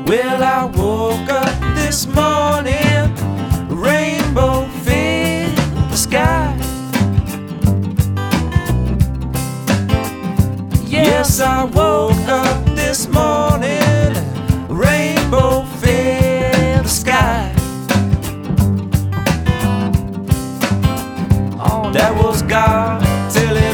Well, I woke up this morning, rainbow filled the sky. Yes, I woke up this morning, rainbow filled the sky. That was God telling